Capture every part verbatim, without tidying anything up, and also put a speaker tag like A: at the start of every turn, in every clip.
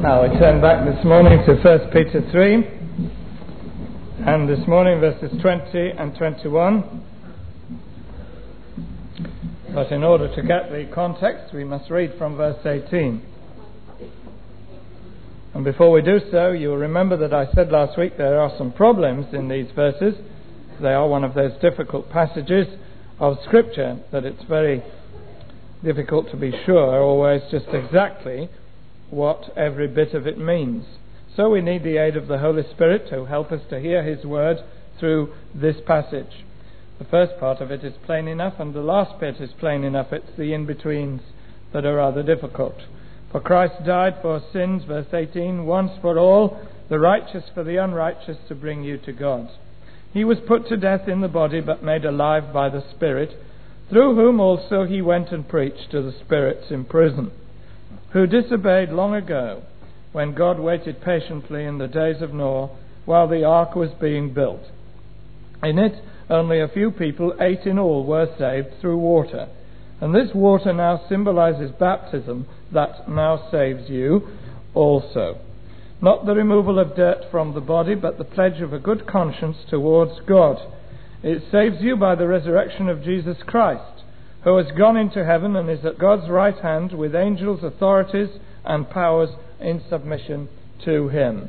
A: Now we turn back this morning to First Peter three, and this morning verses twenty and twenty-one. But in order to get the context, we must read from verse eighteen. And before we do so, you will remember that I said last week there are some problems in these verses. They are one of those difficult passages of Scripture that it's very difficult to be sure always just exactly what every bit of it means. So we need the aid of the Holy Spirit to help us to hear His word through this passage. The first part of it is plain enough, and the last bit is plain enough. It's the in-betweens that are rather difficult. For Christ died for sins, verse eighteen, once for all, the righteous for the unrighteous, to bring you to God. He was put to death in the body, but made alive by the Spirit, through whom also he went and preached to the spirits in prison, who disobeyed long ago, when God waited patiently in the days of Noah, while the ark was being built. In it, only a few people, eight in all, were saved through water. And this water now symbolizes baptism that now saves you also. Not the removal of dirt from the body, but the pledge of a good conscience towards God. It saves you by the resurrection of Jesus Christ, who has gone into heaven and is at God's right hand with angels, authorities, and powers in submission to Him.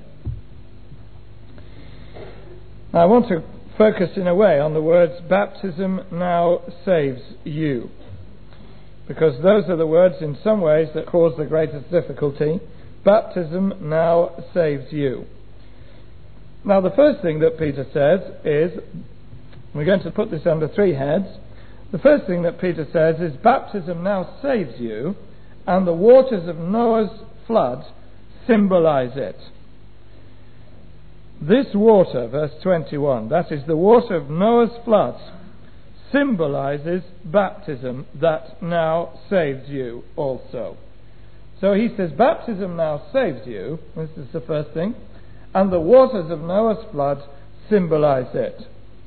A: Now, I want to focus in a way on the words, baptism now saves you, because those are the words in some ways that cause the greatest difficulty. Baptism now saves you. Now, the first thing that Peter says is, we're going to put this under three heads. The first thing that Peter says is baptism now saves you, and the waters of Noah's flood symbolize it. This water, verse twenty-one, that is the water of Noah's flood, symbolizes baptism that now saves you also. So he says baptism now saves you, this is the first thing, and the waters of Noah's flood symbolize it.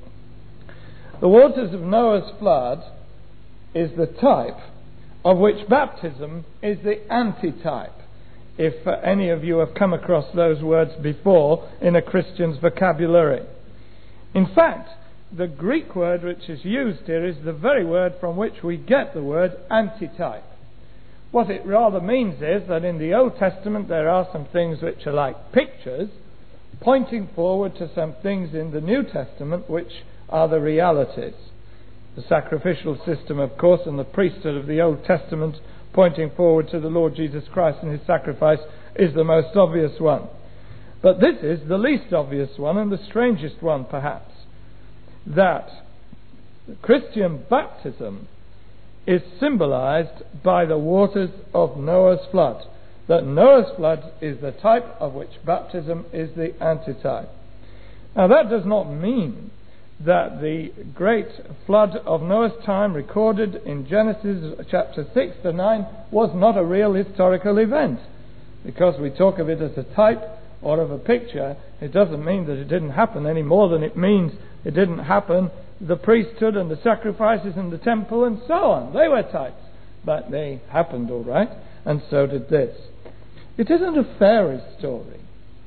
A: The waters of Noah's flood is the type of which baptism is the antitype, if uh, any of you have come across those words before in a Christian's vocabulary. In fact, the Greek word which is used here is the very word from which we get the word antitype. What it rather means is that in the Old Testament there are some things which are like pictures pointing forward to some things in the New Testament which are the realities. The sacrificial system, of course, and the priesthood of the Old Testament pointing forward to the Lord Jesus Christ and His sacrifice is the most obvious one. But this is the least obvious one and the strangest one, perhaps, that Christian baptism is symbolized by the waters of Noah's flood. That Noah's flood is the type of which baptism is the antitype. Now, that does not mean that the great flood of Noah's time recorded in Genesis chapter six to nine was not a real historical event. Because we talk of it as a type or of a picture, it doesn't mean that it didn't happen any more than it means it didn't happen. The priesthood and the sacrifices and the temple and so on, they were types, but they happened all right, and so did this. It isn't a fairy story.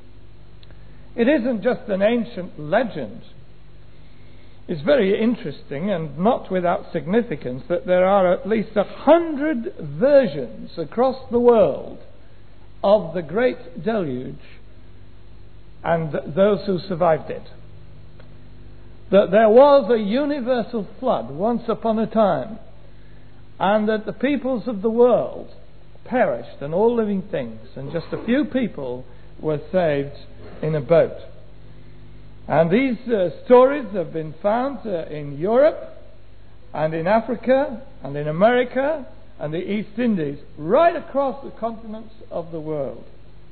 A: It isn't just an ancient legend. It's very interesting and not without significance that there are at least a hundred versions across the world of the great deluge and those who survived it. That there was a universal flood once upon a time, and that the peoples of the world perished and all living things, and just a few people were saved in a boat. And these uh, stories have been found uh, in Europe and in Africa and in America and the East Indies, right across the continents of the world.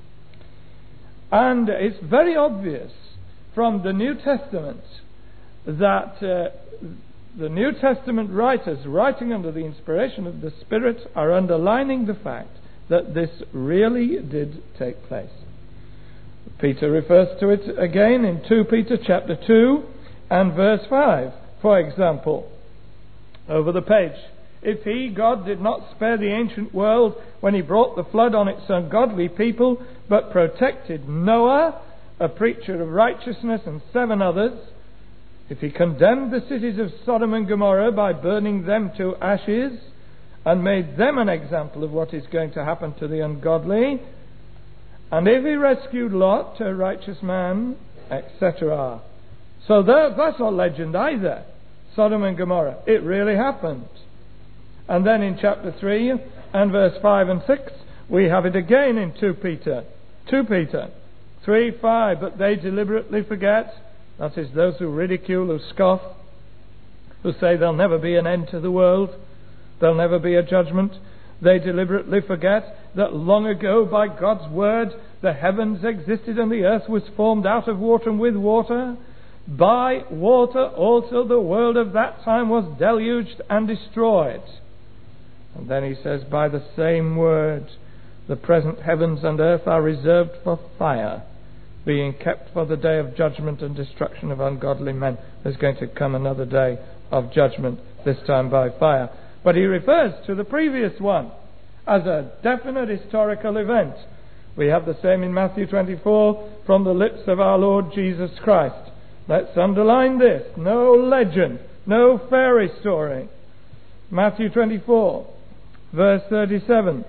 A: And it's very obvious from the New Testament that uh, the New Testament writers, writing under the inspiration of the Spirit, are underlining the fact that this really did take place. Peter refers to it again in Second Peter chapter two and verse five. For example, over the page If he, God, did not spare the ancient world when he brought the flood on its ungodly people, but protected Noah, a preacher of righteousness, and seven others, if he condemned the cities of Sodom and Gomorrah by burning them to ashes, and made them an example of what is going to happen to the ungodly, and if he rescued Lot, a righteous man, et cetera. So that, that's not legend either. Sodom and Gomorrah. It really happened. And then in chapter three and verse five and six, we have it again in two Peter. two Peter three, five. But they deliberately forget, that is, those who ridicule, who scoff, who say there'll never be an end to the world, there'll never be a judgment. They deliberately forget that long ago, by God's word, the heavens existed and the earth was formed out of water and with water. By water also the world of that time was deluged and destroyed. And then he says, by the same word, the present heavens and earth are reserved for fire, being kept for the day of judgment and destruction of ungodly men. There's going to come another day of judgment, this time by fire. But he refers to the previous one as a definite historical event. We have the same in Matthew twenty-four from the lips of our Lord Jesus Christ. Let's underline this. No legend, no fairy story. Matthew twenty-four, verse thirty-seven.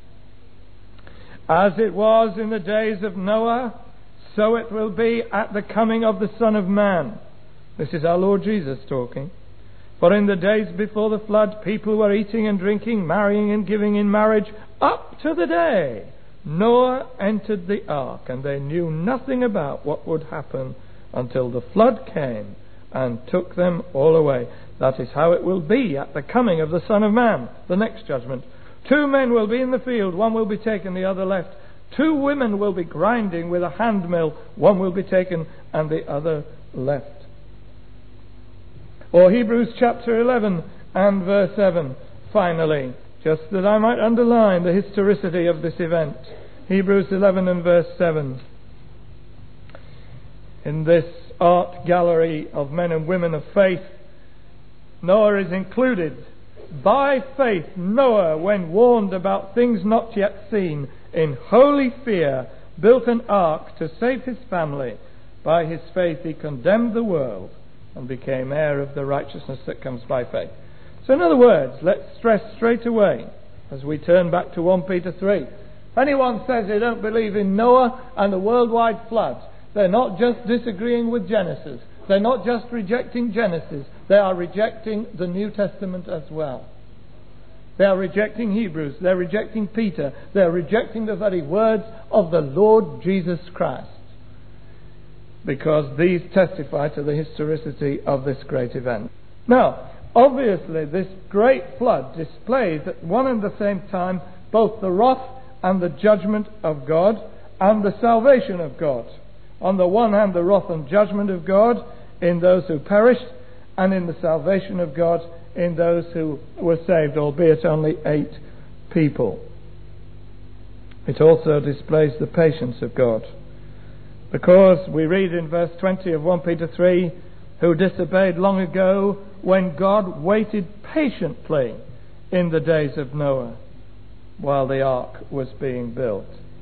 A: As it was in the days of Noah, so it will be at the coming of the Son of Man. This is our Lord Jesus talking. For in the days before the flood, people were eating and drinking, marrying and giving in marriage, up to the day Noah entered the ark, and they knew nothing about what would happen until the flood came and took them all away. That is how it will be at the coming of the Son of Man, the next judgment. Two men will be in the field, one will be taken, the other left. Two women will be grinding with a hand mill, one will be taken and the other left. Or Hebrews chapter eleven and verse seven, finally, just that I might underline the historicity of this event. Hebrews eleven and verse seven. In this art gallery of men and women of faith, Noah is included. By faith, Noah, when warned about things not yet seen, in holy fear, built an ark to save his family. By his faith he condemned the world and became heir of the righteousness that comes by faith. So in other words, let's stress straight away, as we turn back to First Peter three. If anyone says they don't believe in Noah and the worldwide flood, they're not just disagreeing with Genesis. They're not just rejecting Genesis. They are rejecting the New Testament as well. They are rejecting Hebrews. They're rejecting Peter. They're rejecting the very words of the Lord Jesus Christ, because these testify to the historicity of this great event. Now, obviously, this great flood displays at one and the same time both the wrath and the judgment of God and the salvation of God. On the one hand, the wrath and judgment of God in those who perished, and in the salvation of God in those who were saved, albeit only eight people. It also displays the patience of God, because we read in verse twenty of First Peter three, who disobeyed long ago when God waited patiently in the days of Noah while the ark was being built.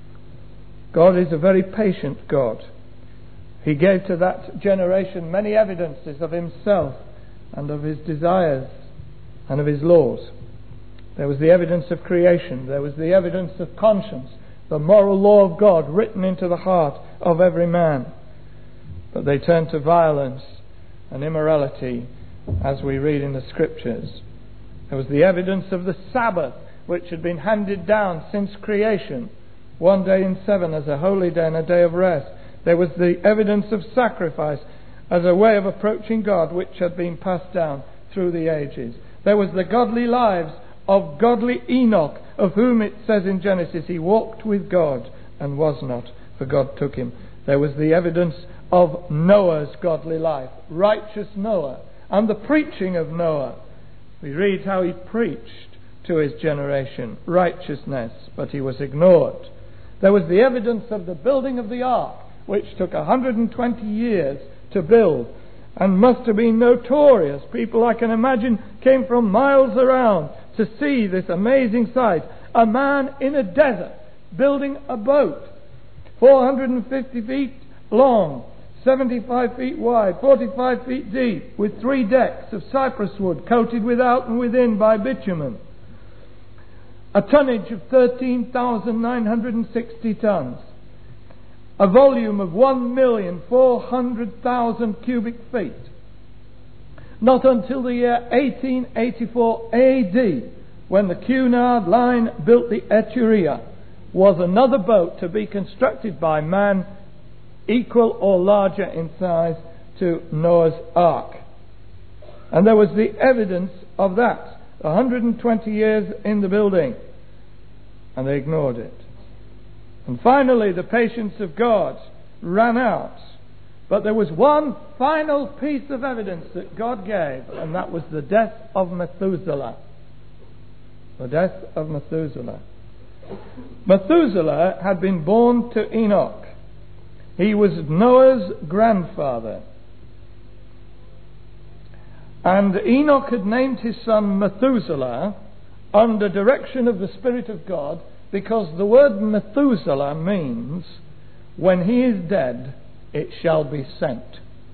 A: God is a very patient God. He gave to that generation many evidences of himself and of his desires and of his laws. There was the evidence of creation. There was the evidence of conscience, the moral law of God written into the heart of every man. But they turned to violence and immorality, as we read in the Scriptures. There was the evidence of the Sabbath, which had been handed down since creation, one day in seven as a holy day and a day of rest. There was the evidence of sacrifice as a way of approaching God, which had been passed down through the ages. There was the godly lives of godly Enoch, of whom it says in Genesis, he walked with God and was not, for God took him. There was the evidence of Noah's godly life, righteous Noah, and the preaching of Noah. We read how he preached to his generation righteousness, but he was ignored. There was the evidence of the building of the ark, which took one hundred twenty years to build, and must have been notorious. People, I can imagine, came from miles around to see this amazing sight. A man in a desert building a boat, four hundred fifty feet long, seventy-five feet wide, forty-five feet deep, with three decks of cypress wood coated without and within by bitumen. A tonnage of thirteen thousand nine hundred sixty tons. A volume of one million four hundred thousand cubic feet. Not until the year eighteen eighty-four A D, when the Cunard Line built the Etruria, was another boat to be constructed by man equal or larger in size to Noah's Ark. And there was the evidence of that, one hundred twenty years in the building, and they ignored it. And finally the patience of God ran out. But there was one final piece of evidence that God gave, and that was the death of Methuselah. The death of Methuselah. Methuselah had been born to Enoch. He was Noah's grandfather. And Enoch had named his son Methuselah under direction of the Spirit of God, because the word Methuselah means, when he is dead, it shall be sent.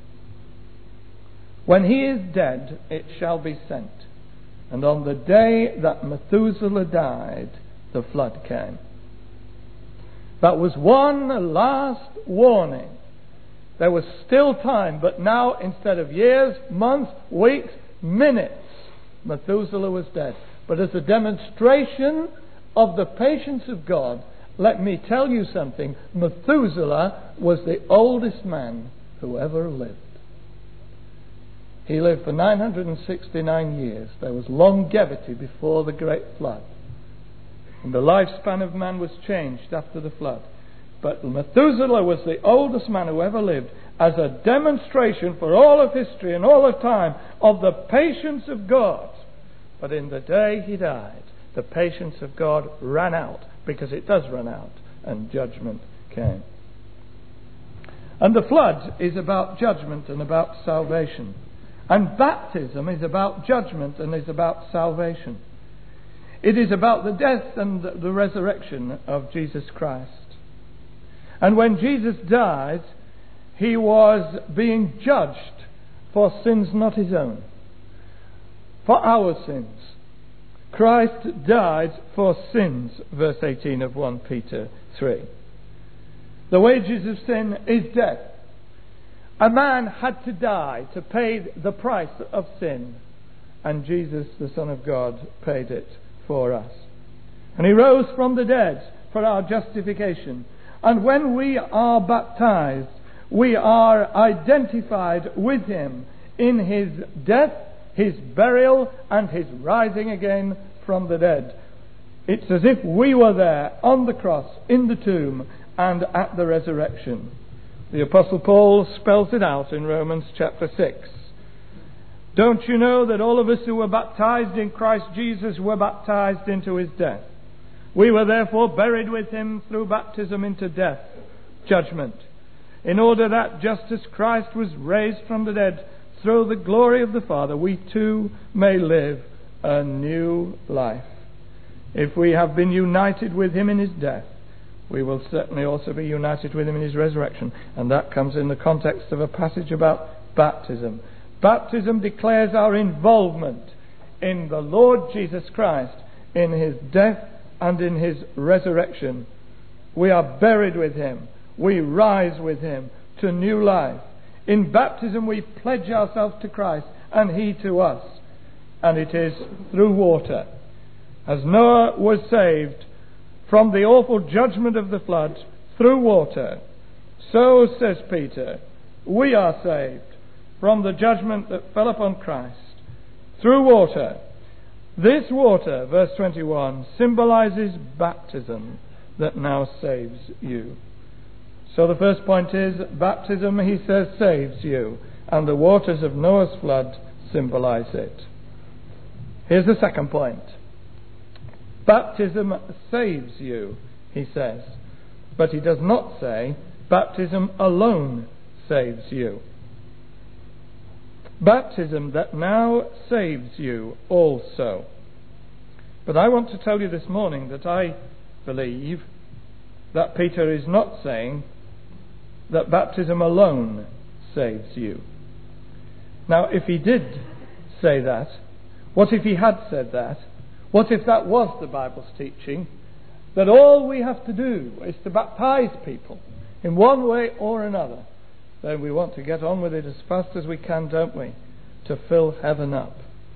A: When he is dead, it shall be sent. And on the day that Methuselah died, the flood came. That was one last warning. There was still time, but now instead of years, months, weeks, minutes, Methuselah was dead. But as a demonstration of the patience of God, let me tell you something. Methuselah was the oldest man who ever lived. He lived for nine hundred sixty-nine years. There was longevity before the great flood. And the lifespan of man was changed after the flood. But Methuselah was the oldest man who ever lived, as a demonstration for all of history and all of time of the patience of God. But in the day he died, the patience of God ran out, because it does run out, and judgment came. And the flood is about judgment and about salvation. And baptism is about judgment and is about salvation. It is about the death and the resurrection of Jesus Christ. And when Jesus died, he was being judged for sins not his own, for our sins. Christ died for sins, verse eighteen of First Peter three. The wages of sin is death. A man had to die to pay the price of sin, and Jesus, the Son of God, paid it for us. And he rose from the dead for our justification. And when we are baptized, we are identified with him in his death, his burial, and his rising again from the dead. It's as if we were there on the cross, in the tomb, and at the resurrection. The Apostle Paul spells it out in Romans chapter six. Don't you know that all of us who were baptized in Christ Jesus were baptized into his death? We were therefore buried with him through baptism into death, judgment, in order that just as Christ was raised from the dead through the glory of the Father, we too may live a new life. If we have been united with him in his death, we will certainly also be united with him in his resurrection. And that comes in the context of a passage about baptism. Baptism declares our involvement in the Lord Jesus Christ, in his death and in his resurrection. We are buried with him. We rise with him to new life. In baptism we pledge ourselves to Christ and he to us. And it is through water. As Noah was saved from the awful judgment of the flood through water, so, says Peter, we are saved from the judgment that fell upon Christ through water. This water, verse twenty-one, symbolizes baptism that now saves you. So the first point is, baptism, he says, saves you, and the waters of Noah's flood symbolize it. Here's the second point. Baptism saves you, he says, but he does not say baptism alone saves you. baptism that now saves you also. But I want to tell you this morning that I believe that Peter is not saying that baptism alone saves you. Now, if he did say that, what if he had said that? What if that was the Bible's teaching, that all we have to do is to baptize people in one way or another? Then we want to get on with it as fast as we can, don't we, to fill heaven up.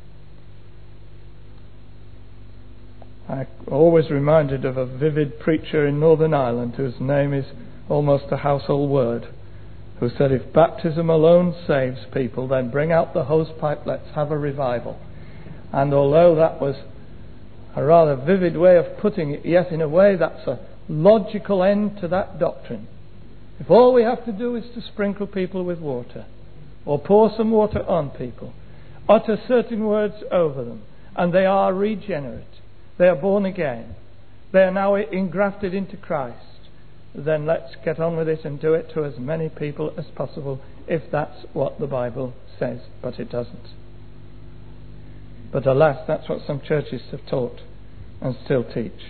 A: I'm always reminded of a vivid preacher in Northern Ireland whose name is almost a household word, who said, if baptism alone saves people, then bring out the hosepipe, let's have a revival. And although that was a rather vivid way of putting it, yet in a way that's a logical end to that doctrine. If all we have to do is to sprinkle people with water, or pour some water on people, utter certain words over them, and they are regenerate, they are born again, they are now engrafted into Christ, then let's get on with it and do it to as many people as possible, if that's what the Bible says. But it doesn't. But alas, that's what some churches have taught and still teach.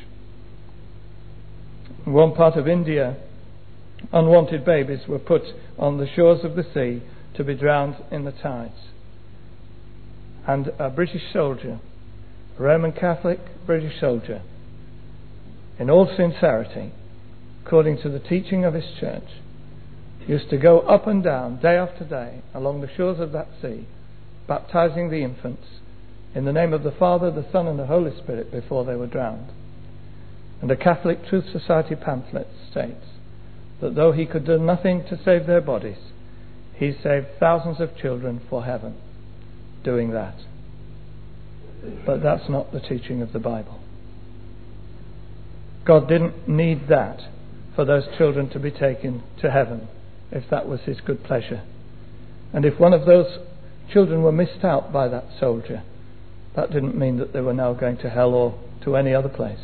A: In one part of India, unwanted babies were put on the shores of the sea to be drowned in the tides. And a British soldier, a Roman Catholic British soldier, in all sincerity, according to the teaching of his church, used to go up and down day after day along the shores of that sea, baptizing the infants in the name of the Father, the Son and the Holy Spirit before they were drowned. And a Catholic Truth Society pamphlet states that though he could do nothing to save their bodies, he saved thousands of children for heaven doing that. But that's not the teaching of the Bible. God didn't need that for those children to be taken to heaven, if that was his good pleasure. And if one of those children were missed out by that soldier, that didn't mean that they were now going to hell or to any other place.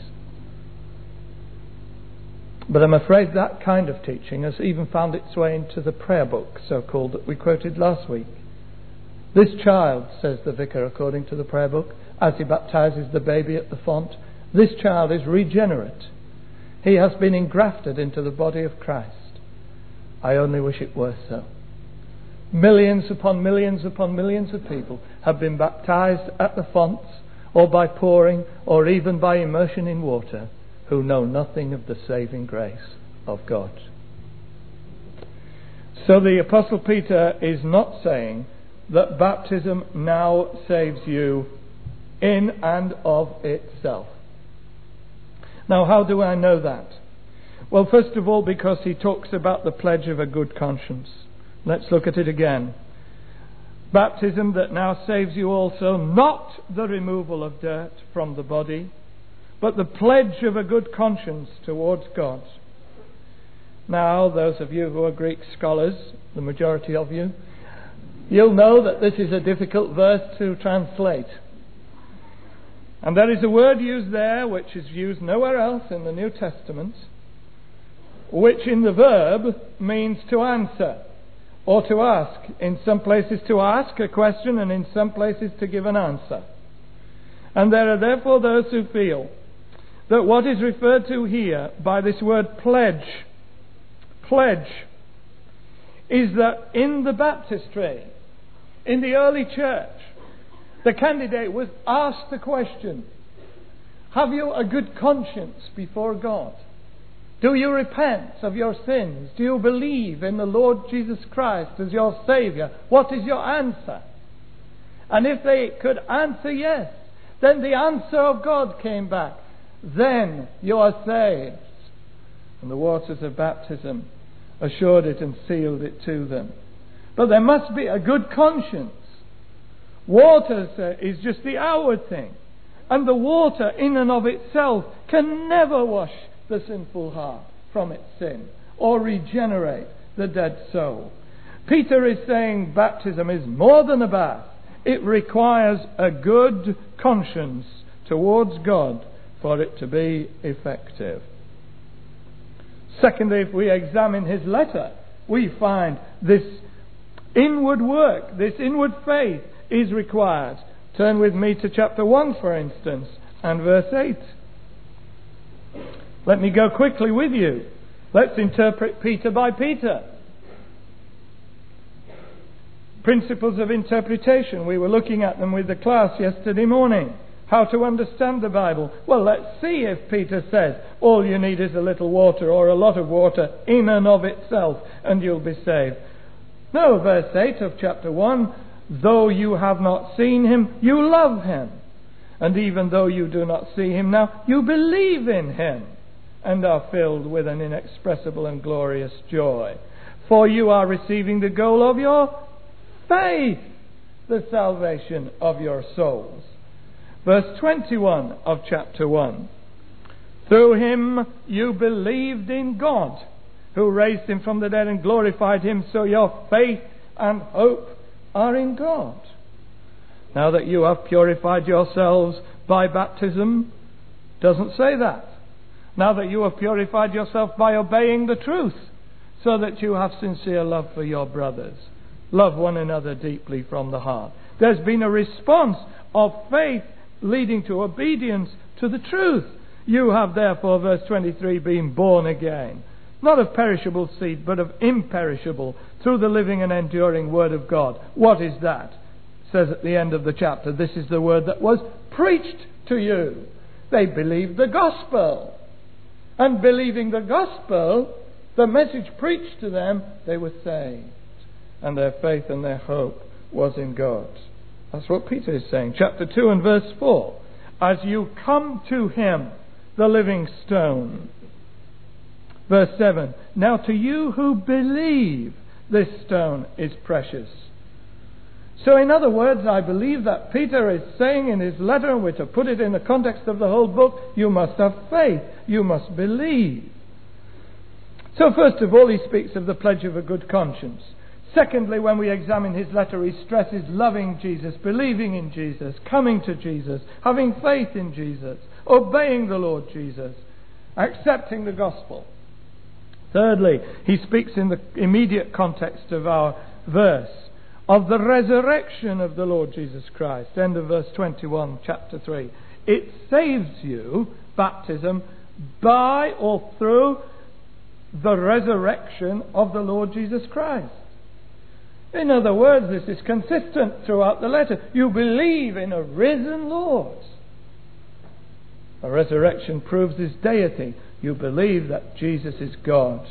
A: But I'm afraid that kind of teaching has even found its way into the prayer book, so-called, that we quoted last week. This child, says the vicar according to the prayer book, as he baptizes the baby at the font, this child is regenerate. He has been engrafted into the body of Christ. I only wish it were so. Millions upon millions upon millions of people have been baptized at the fonts, or by pouring, or even by immersion in water, who know nothing of the saving grace of God. So the Apostle Peter is not saying that baptism now saves you in and of itself. Now, how do I know that? Well, first of all, because he talks about the pledge of a good conscience. Let's look at it again. Baptism that now saves you also, not the removal of dirt from the body, but the pledge of a good conscience towards God. Now, those of you who are Greek scholars, the majority of you, you'll know that this is a difficult verse to translate. And there is a word used there which is used nowhere else in the New Testament, which in the verb means to answer or to ask. In some places to ask a question, and in some places to give an answer. And there are therefore those who feel that what is referred to here by this word pledge, pledge, is that in the baptistry, in the early church, the candidate was asked the question, have you a good conscience before God? Do you repent of your sins? Do you believe in the Lord Jesus Christ as your Saviour? What is your answer? And if they could answer yes, then the answer of God came back. Then you are saved. And the waters of baptism assured it and sealed it to them. But there must be a good conscience. Water sir, is just the outward thing. And the water in and of itself can never wash the sinful heart from its sin or regenerate the dead soul. Peter is saying baptism is more than a bath. It requires a good conscience towards God for it to be effective. Secondly, if we examine his letter, we find this inward work, this inward faith is required. Turn with me to chapter one, for instance, and verse eight. Let me go quickly with you. Let's interpret Peter by Peter. Principles of interpretation. We were looking at them with the class yesterday morning. How to understand the Bible. Well, let's see if Peter says all you need is a little water or a lot of water in and of itself and you'll be saved. No, verse eight of chapter one, though you have not seen him, you love him. And even though you do not see him now, you believe in him and are filled with an inexpressible and glorious joy. For you are receiving the goal of your faith, the salvation of your souls. Verse twenty-one of chapter one. Through him you believed in God, who raised him from the dead and glorified him, so your faith and hope are in God. Now that you have purified yourselves by baptism, doesn't say that. Now that you have purified yourself by obeying the truth, so that you have sincere love for your brothers. Love one another deeply from the heart. There's been a response of faith leading to obedience to the truth. You have therefore, verse twenty-three, been born again, not of perishable seed, but of imperishable, through the living and enduring word of God. What is that? It says at the end of the chapter, this is the word that was preached to you. They believed the gospel. And believing the gospel, the message preached to them, they were saved. And their faith and their hope was in God. That's what Peter is saying. Chapter two and verse four. As you come to him, the living stone. Verse seven. Now to you who believe, this stone is precious. So in other words, I believe that Peter is saying in his letter, and we're to put it in the context of the whole book, you must have faith. You must believe. So first of all, he speaks of the pledge of a good conscience. Secondly, when we examine his letter, he stresses loving Jesus, believing in Jesus, coming to Jesus, having faith in Jesus, obeying the Lord Jesus, accepting the gospel. Thirdly, he speaks in the immediate context of our verse of the resurrection of the Lord Jesus Christ. End of verse twenty-one, chapter three. It saves you, baptism, by or through the resurrection of the Lord Jesus Christ. In other words, this is consistent throughout the letter. You believe in a risen Lord. The resurrection proves his deity. You believe that Jesus is God.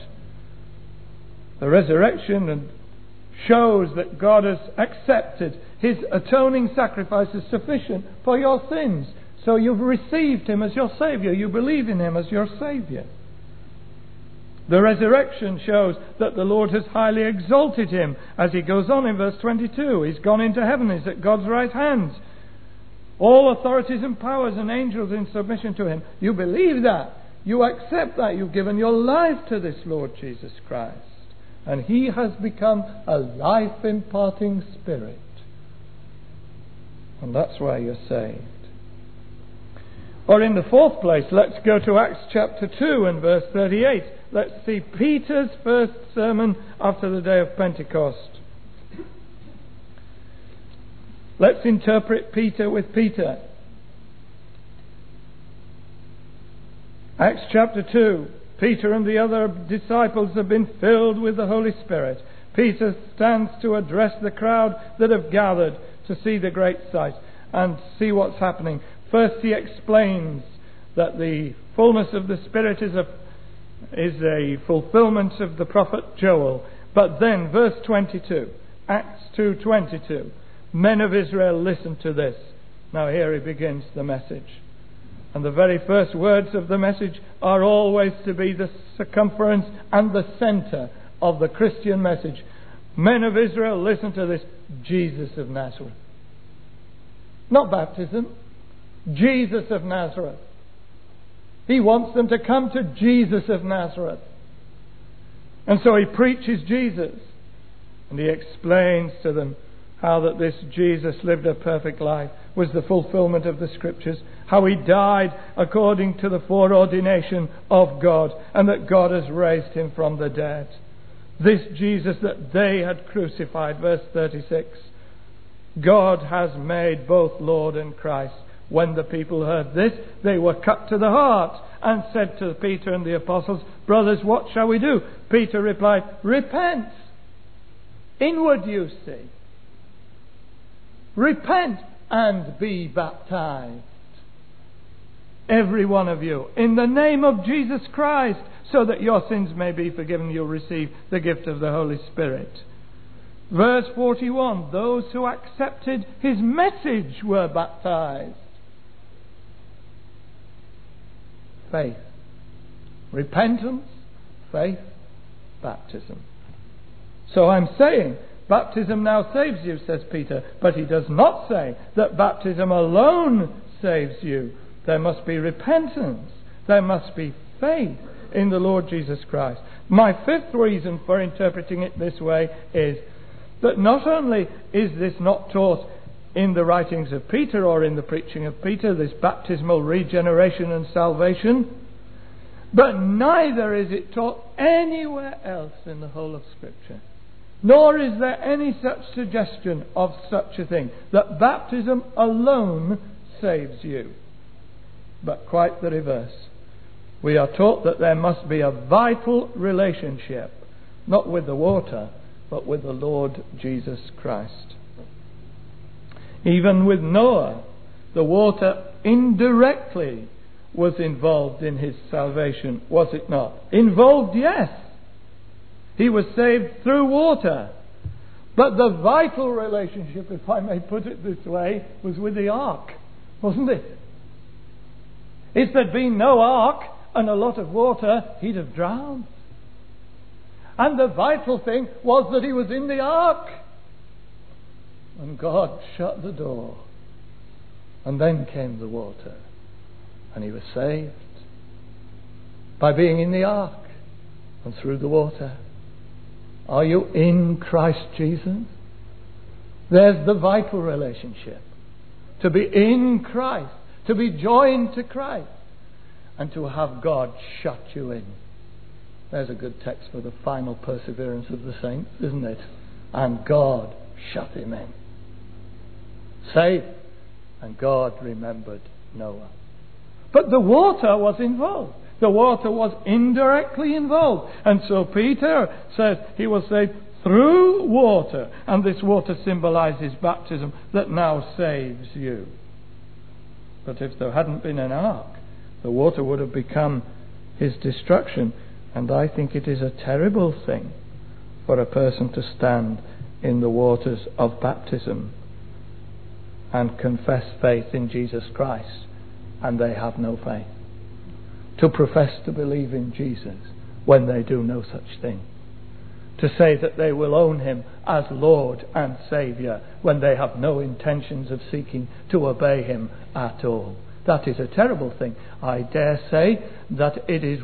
A: The resurrection shows that God has accepted his atoning sacrifice as sufficient for your sins. So you've received him as your Saviour. You believe in him as your Saviour. The resurrection shows that the Lord has highly exalted him. As he goes on in verse twenty-two, he's gone into heaven, he's at God's right hand. All authorities and powers and angels in submission to him. You believe that. You accept that. You've given your life to this Lord Jesus Christ. And he has become a life-imparting Spirit. And that's why you're saved. Or in the fourth place, let's go to Acts chapter two and verse thirty-eight. Let's see Peter's first sermon after the day of Pentecost. Let's interpret Peter with Peter. Acts chapter two. Peter and the other disciples have been filled with the Holy Spirit. Peter stands to address the crowd that have gathered to see the great sight and see what's happening. First he explains that the fullness of the Spirit is a, is a fulfillment of the prophet Joel. But then verse twenty-two, Acts two twenty-two, men of Israel, listen to this. Now here he begins the message. And the very first words of the message are always to be the circumference and the centre of the Christian message. Men of Israel, listen to this. Jesus of Nazareth. Not baptism. Jesus of Nazareth. He wants them to come to Jesus of Nazareth. And so he preaches Jesus. And he explains to them how that this Jesus lived a perfect life, was the fulfillment of the Scriptures, how he died according to the foreordination of God, and that God has raised him from the dead. this Jesus that they had crucified. Verse thirty-six. God has made both Lord and Christ. When the people heard this, they were cut to the heart and said to Peter and the apostles, brothers, what shall we do? Peter replied, repent. Inward, you see. Repent and be baptized, every one of you, in the name of Jesus Christ, so that your sins may be forgiven. You'll receive the gift of the Holy Spirit. Verse forty-one, those who accepted his message were baptized. Faith. Repentance, faith, baptism. So I'm saying baptism now saves you, says Peter, but he does not say that baptism alone saves you. There must be repentance. There must be faith in the Lord Jesus Christ. My fifth reason for interpreting it this way is that not only is this not taught in the writings of Peter or in the preaching of Peter, this baptismal regeneration and salvation, but neither is it taught anywhere else in the whole of Scripture. Nor is there any such suggestion of such a thing, that baptism alone saves you. But quite the reverse. We are taught that there must be a vital relationship, not with the water, but with the Lord Jesus Christ. Even with Noah, the water indirectly was involved in his salvation, was it not? Involved, yes. He was saved through water. But the vital relationship, if I may put it this way, was with the ark, wasn't it? If there'd been no ark and a lot of water, he'd have drowned. And the vital thing was that he was in the ark. And God shut the door. And then came the water. And he was saved by being in the ark and through the water. Are you in Christ Jesus? There's the vital relationship. To be in Christ, to be joined to Christ, and to have God shut you in. There's a good text for the final perseverance of the saints, isn't it? And God shut him in. Saved, and God remembered Noah. But the water was involved. The water was indirectly involved. And so Peter says he was saved through water. And this water symbolizes baptism that now saves you. But if there hadn't been an ark, the water would have become his destruction. And I think it is a terrible thing for a person to stand in the waters of baptism and confess faith in Jesus Christ, and they have no faith. To profess to believe in Jesus when they do no such thing. To say that they will own him as Lord and Saviour when they have no intentions of seeking to obey him at all. That is a terrible thing. I dare say that it is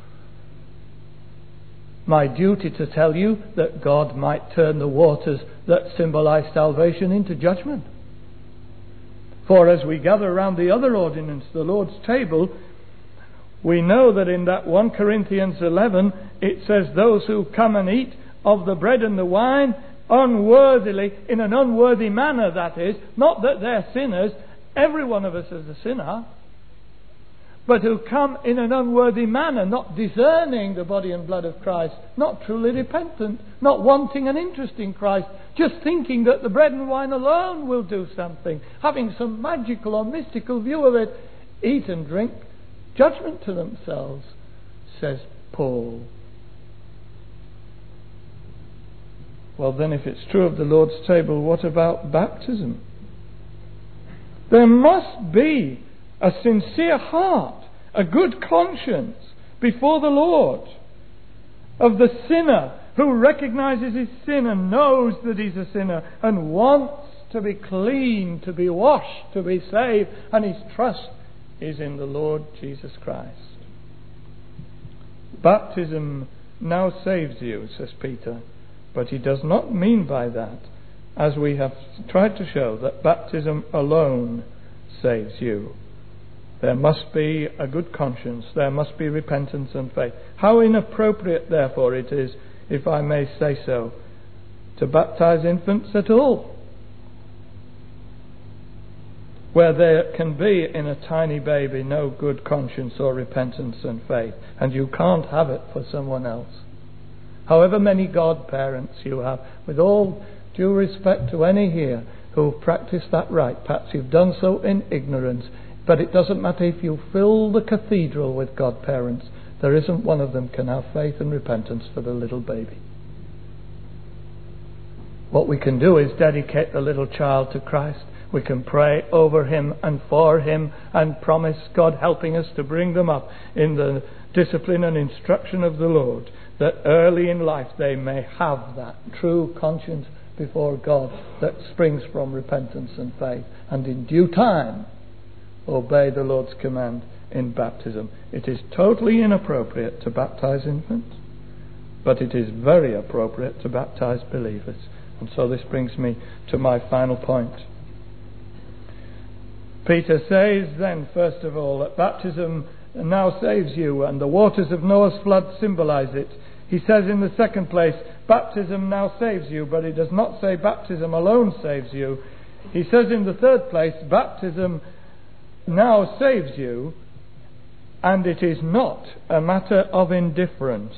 A: my duty to tell you that God might turn the waters that symbolize salvation into judgment. For as we gather around the other ordinance, the Lord's table, we know that in that First Corinthians eleven it says those who come and eat of the bread and the wine unworthily, in an unworthy manner, that is, not that they're sinners, every one of us is a sinner, but who come in an unworthy manner, not discerning the body and blood of Christ, not truly repentant, not wanting an interest in Christ, just thinking that the bread and wine alone will do something, having some magical or mystical view of it, eat and drink judgment to themselves, says Paul. Well then, if it's true of the Lord's table, what about baptism? There must be a sincere heart, a good conscience before the Lord of the sinner who recognizes his sin and knows that he's a sinner and wants to be clean, to be washed, to be saved, and his trust is in the Lord Jesus Christ. Baptism now saves you, says Peter, but he does not mean by that, as we have tried to show, that baptism alone saves you. There must be a good conscience. There must be repentance and faith. How inappropriate, therefore, it is if I may say so, to baptize infants at all. Where there can be in a tiny baby no good conscience or repentance and faith, and you can't have it for someone else. However many godparents you have, with all due respect to any here who have practiced that right, perhaps you've done so in ignorance, but it doesn't matter if you fill the cathedral with godparents, there isn't one of them can have faith and repentance for the little baby. What we can do is dedicate the little child to Christ. We can pray over him and for him and promise God helping us to bring them up in the discipline and instruction of the Lord, that early in life they may have that true conscience before God that springs from repentance and faith, and in due time obey the Lord's command in baptism. It is totally inappropriate to baptize infants, but it is very appropriate to baptize believers. And so this brings me to my final point. Peter says then, first of all, that baptism now saves you, and the waters of Noah's flood symbolize it. He says in the second place, baptism now saves you, but he does not say baptism alone saves you. He says in the third place, baptism now saves you, and it is not a matter of indifference.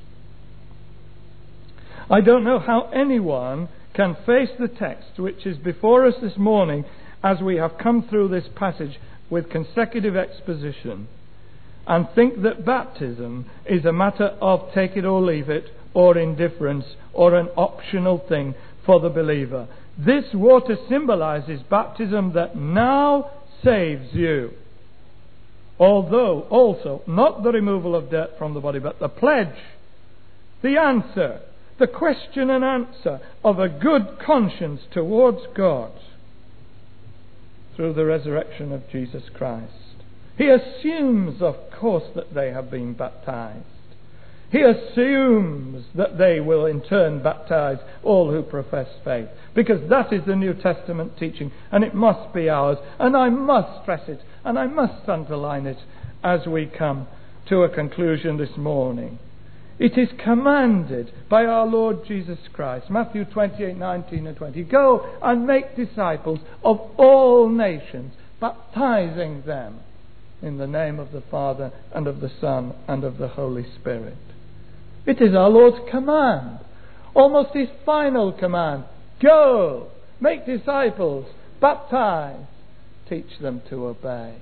A: I don't know how anyone can face the text which is before us this morning as we have come through this passage with consecutive exposition and think that baptism is a matter of take it or leave it, or indifference, or an optional thing for the believer. This water symbolizes baptism that now saves you. Although also not the removal of dirt from the body, but the pledge, the answer, the question and answer of a good conscience towards God through the resurrection of Jesus Christ. He assumes, of course, that they have been baptized. He assumes that they will in turn baptize all who profess faith, because that is the New Testament teaching, and it must be ours, and I must stress it, and I must underline it as we come to a conclusion this morning. It is commanded by our Lord Jesus Christ. Matthew twenty-eight, nineteen and twenty. Go and make disciples of all nations, baptizing them in the name of the Father and of the Son and of the Holy Spirit. It is our Lord's command, almost his final command. Go, make disciples, baptize, teach them to obey.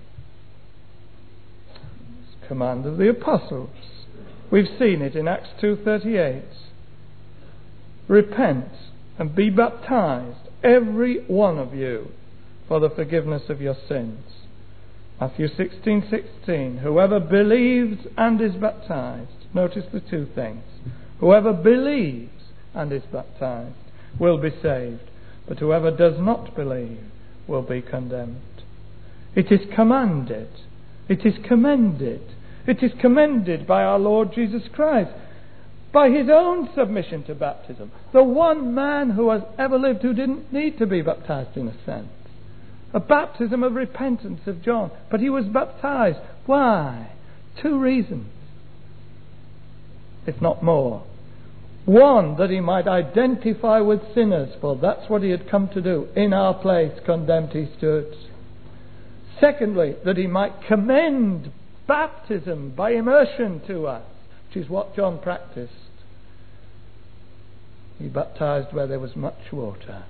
A: It's command of the apostles. We've seen it in Acts two thirty-eight. Repent and be baptized, every one of you, for the forgiveness of your sins. Matthew sixteen sixteen. Whoever believes and is baptized. Notice the two things. Whoever believes and is baptized will be saved, but whoever does not believe will be condemned. It is commanded. It is commended. It is commended by our Lord Jesus Christ, by his own submission to baptism. The one man who has ever lived who didn't need to be baptized in a sense. A baptism of repentance of John. But he was baptized. Why? Two reasons, if not more. One, that he might identify with sinners, for that's what he had come to do. In our place, condemned he stood. Secondly, that he might commend baptism by immersion to us, which is what John practiced. He baptized where there was much water.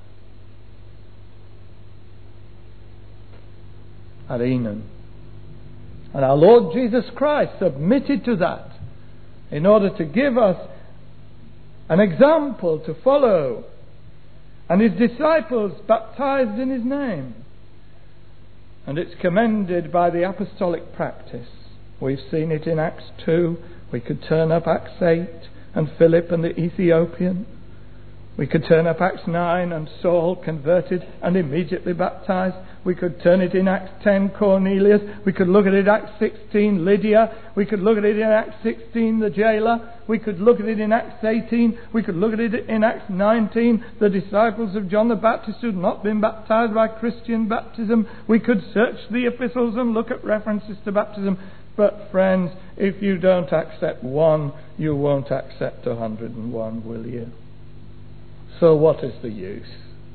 A: At Enon. And our Lord Jesus Christ submitted to that in order to give us an example to follow. And his disciples baptized in his name. And it's commended by the apostolic practice. We've seen it in Acts two. We could turn up Acts eight and Philip and the Ethiopian. We could turn up Acts nine and Saul converted and immediately baptized. We could turn it in Acts ten, Cornelius. We could look at it in Acts sixteen, Lydia. We could look at it in Acts sixteen, the jailer. We could look at it in Acts eighteen. We could look at it in Acts nineteen, the disciples of John the Baptist who had not been baptized by Christian baptism. We could search the epistles and look at references to baptism. But friends, if you don't accept one, you won't accept a hundred and one, will you? So what is the use?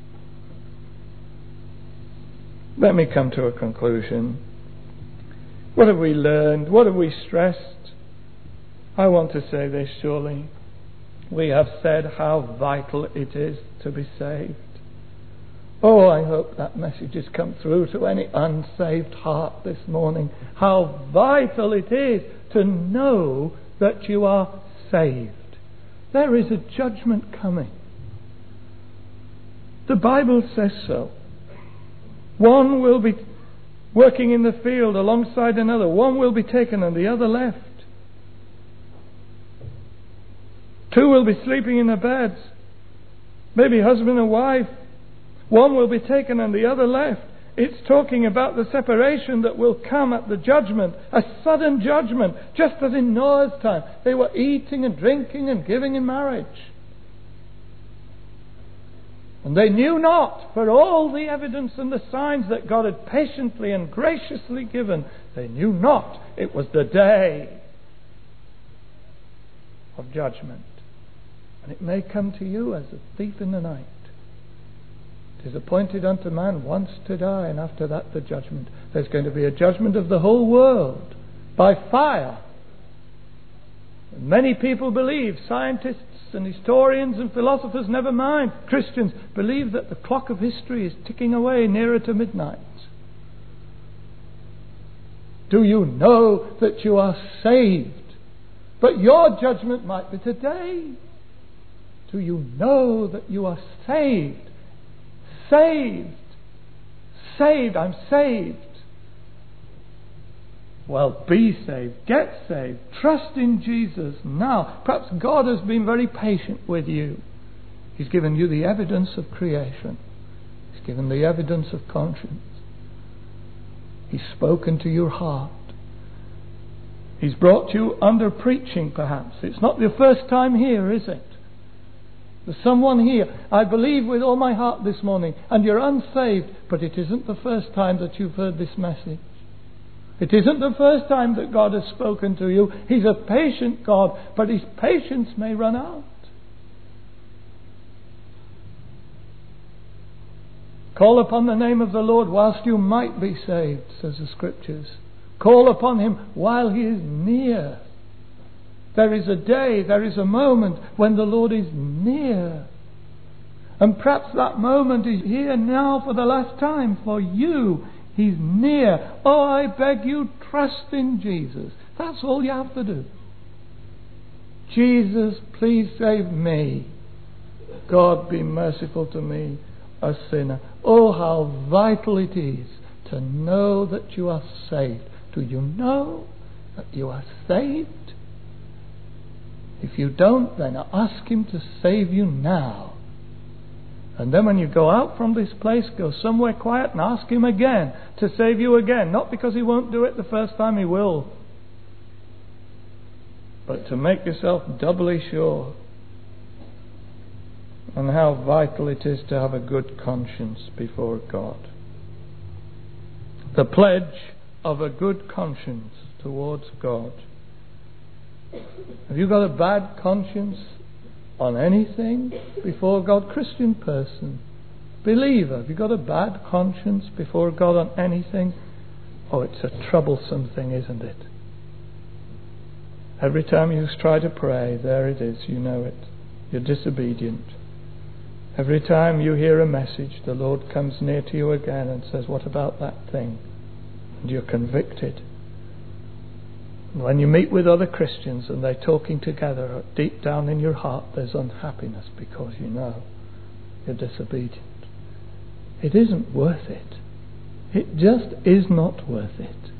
A: Let me come to a conclusion. What have we learned? What have we stressed? I want to say this, surely. We have said how vital it is to be saved. Oh, I hope that message has come through to any unsaved heart this morning. How vital it is to know that you are saved. There is a judgment coming. The Bible says so. One will be working in the field alongside another. One will be taken and the other left. Two will be sleeping in their beds. Maybe husband and wife. One will be taken and the other left. It's talking about the separation that will come at the judgment. A sudden judgment. Just as in Noah's time. They were eating and drinking and giving in marriage. And they knew not, for all the evidence and the signs that God had patiently and graciously given, they knew not it was the day of judgment. And it may come to you as a thief in the night. It is appointed unto man once to die, and after that the judgment. There's going to be a judgment of the whole world by fire. And many people believe, scientists and historians and philosophers, never mind, Christians, believe that the clock of history is ticking away nearer to midnight. Do you know that you are saved? But your judgment might be today. Do you know that you are saved? Saved. Saved. I'm saved. Well, be saved. Get saved. Trust in Jesus now. Perhaps God has been very patient with you. He's given you the evidence of creation. He's given the evidence of conscience. He's spoken to your heart. He's brought you under preaching, perhaps. It's not the first time here, is it? There's someone here, I believe with all my heart this morning, and you're unsaved, but it isn't the first time that you've heard this message. It isn't the first time that God has spoken to you. He's a patient God, but His patience may run out. Call upon the name of the Lord whilst you might be saved, says the Scriptures. Call upon Him while He is near. There is a day, there is a moment when the Lord is near. And perhaps that moment is here now for the last time for you. He's near. Oh, I beg you, trust in Jesus. That's all you have to do. Jesus, please save me. God, be merciful to me, a sinner. Oh, how vital it is to know that you are saved. Do you know that you are saved? If you don't, then ask Him to save you now. And then when you go out from this place, go somewhere quiet and ask Him again to save you again. Not because He won't do it the first time, He will. But to make yourself doubly sure. And how vital it is to have a good conscience before God. The pledge of a good conscience towards God. Have you got a bad conscience on anything before God? Christian person, believer, have you got a bad conscience before God on anything? Oh, it's a troublesome thing, isn't it? Every time you try to pray, there it is, you know it. You're disobedient. Every time you hear a message, the Lord comes near to you again and says, what about that thing? And you're convicted. When you meet with other Christians and they're talking together, deep down in your heart there's unhappiness because you know you're disobedient. It isn't worth it. It just is not worth it.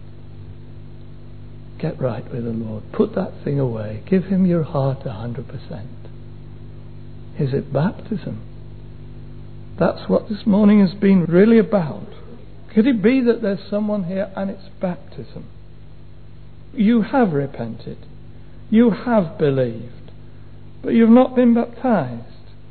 A: Get right with the Lord. Put that thing away. Give Him your heart a hundred percent. Is it baptism? That's what this morning has been really about. Could it be that there's someone here and it's baptism? You have repented. You have believed. But you've not been baptized.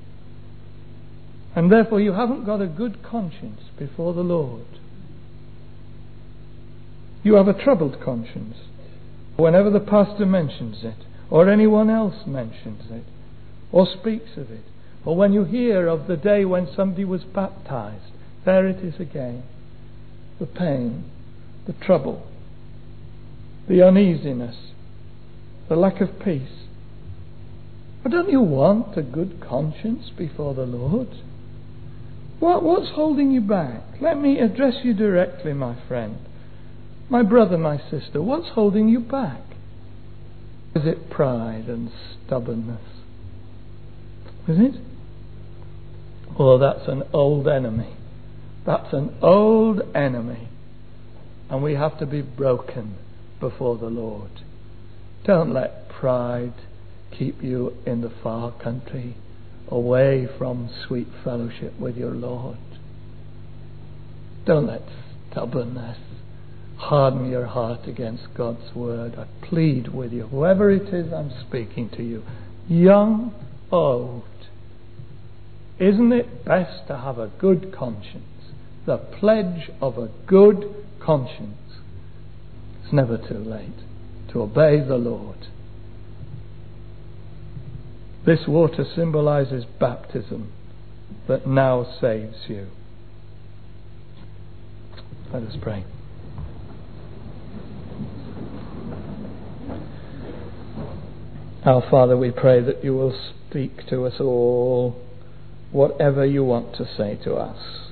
A: And therefore you haven't got a good conscience before the Lord. you have a troubled conscience. Whenever the pastor mentions it, or anyone else mentions it, or speaks of it, or when you hear of the day when somebody was baptized, there it is again. The pain, the trouble, the uneasiness, the lack of peace. But don't you want a good conscience before the Lord? What, what's holding you back? Let me address you directly, my friend. My brother, my sister, what's holding you back? Is it pride and stubbornness? Is it? Oh, that's an old enemy. That's an old enemy. And we have to be broken before the Lord. Don't let pride keep you in the far country, away from sweet fellowship with your Lord. Don't let stubbornness harden your heart against God's word. I plead with you, whoever it is I'm speaking to you, young, old, isn't it best to have a good conscience? The pledge of a good conscience. It's never too late to obey the Lord. This water symbolizes baptism that now saves you. Let us pray. Our Father, we pray that you will speak to us all whatever you want to say to us.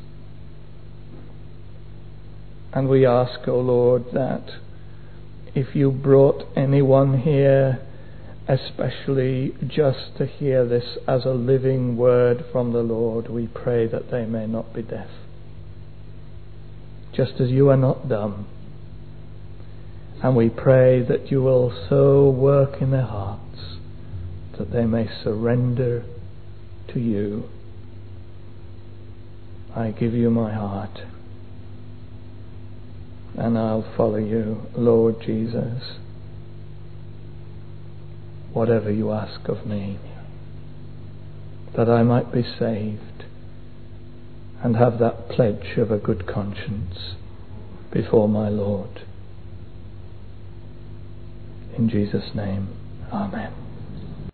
A: And we ask, O Lord, that if you brought anyone here especially just to hear this as a living word from the Lord, we pray that they may not be deaf. Just as you are not dumb. And we pray that you will so work in their hearts that they may surrender to you. I give you my heart, and I'll follow you, Lord Jesus, whatever you ask of me, that I might be saved and have that pledge of a good conscience before my Lord. In Jesus' name, amen.